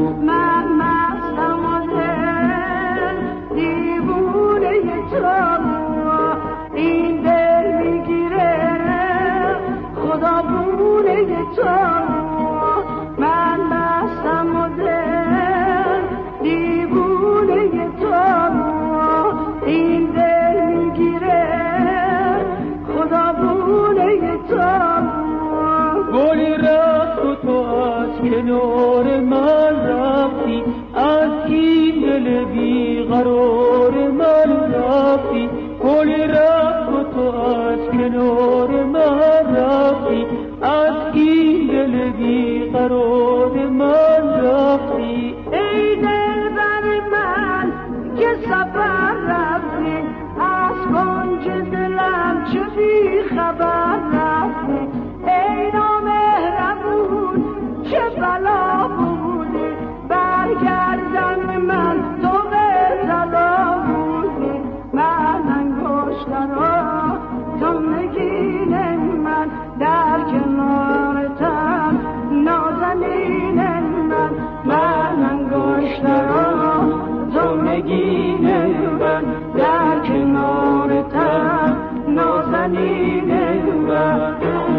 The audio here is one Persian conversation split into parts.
من مستم و دل دیوونه تو، این دل میگیره خدا بونه تو. من مستم و دل دیوونه تو، این دل میگیره خدا بونه تو. گلی رفت و تو از کنار من رفتی، از این دل بیقرار من رفتی. گلی رفت و تو از کنار من رفتی، از این دل بیقرار من رفتی. ای دلبر من که سفر رفتی، از کنج دلم چه بی خبر رفتی. ای نامهربون چه بلا بودی، برگردن من تو به طلا بودی. من انگشتر را تو نگین من، در کنارتم نازنین من. من انگشتر را تو نگین من، در کنارتم نازنین من.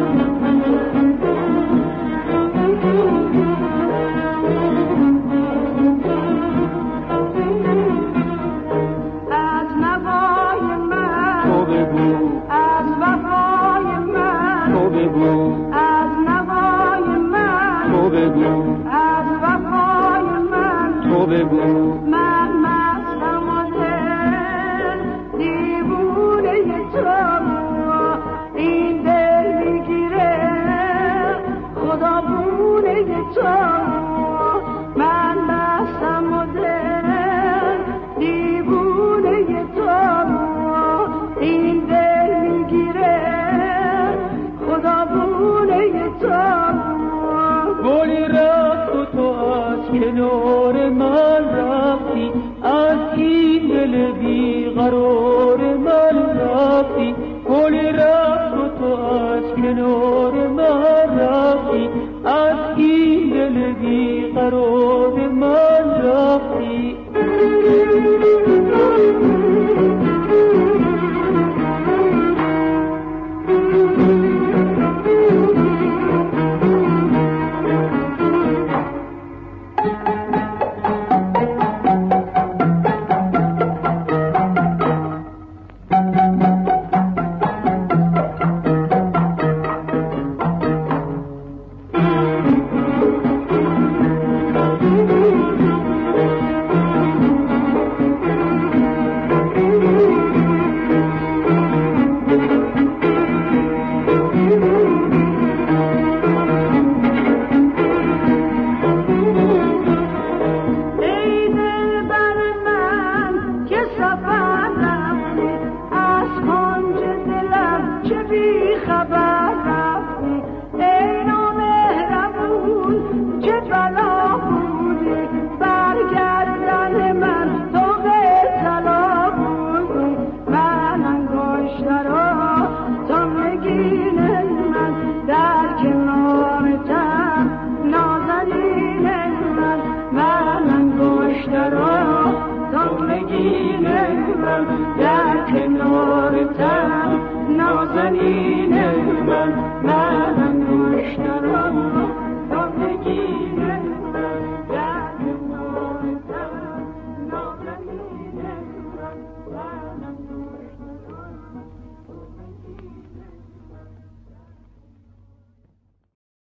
از نوای من تو بگو، از وفای من تو بگو، از نوای من تو بگو، از وفای من تو بگو. من مستم و دل دیوونه تو، این دل میگیره خدا بونه تو. من مستم و دل دیوونه تو، این دل میگیره خدا بونه تو. گلی رفت و تو از کنار من رفتی، از این دل بیقرار من رفتی. گلی رفت و تو از کنار من رفتی، از این دل بیقرار من رفتی. در کنارتم نازنین